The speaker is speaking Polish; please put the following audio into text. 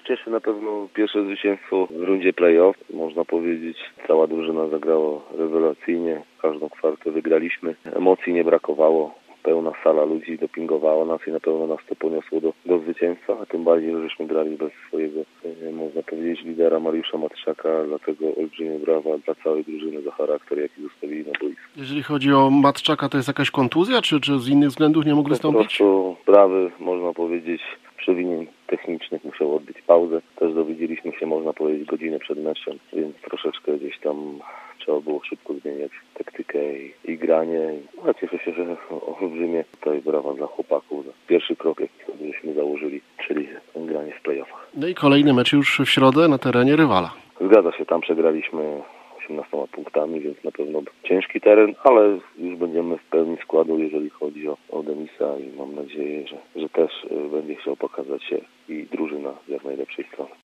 Cieszy na pewno pierwsze zwycięstwo w rundzie play-off. Można powiedzieć, cała drużyna zagrała rewelacyjnie. Każdą kwartę wygraliśmy. Emocji nie brakowało. Pełna sala ludzi dopingowała nas i na pewno nas to poniosło do zwycięstwa, a tym bardziej, żeśmy grali bez swojego, można powiedzieć, lidera Mariusza Matczaka, dlatego olbrzymie brawa dla całej drużyny za charakter, jaki zostawili na boisku. Jeżeli chodzi o Matczaka, to jest jakaś kontuzja, czy z innych względów nie mógł wystąpić? Po prostu brawy, można powiedzieć, przewinień technicznych, musiał odbyć pauzę. Też dowiedzieliśmy się, można powiedzieć, godzinę przed meczem, więc troszeczkę gdzieś tam trzeba było szybko zmieniać taktykę i granie. A cieszę się, że olbrzymie tutaj brawa dla chłopaków za pierwszy krok, jaki sobie żeśmy założyli, czyli granie w play-offach. No i kolejny mecz już w środę na terenie rywala. Zgadza się, tam przegraliśmy 18 punktami, więc na pewno ciężki teren, ale już będziemy w pełni składu, jeżeli chodzi o Denisa i mam nadzieję, że też będzie chciał pokazać się i drużyna z jak najlepszej strony.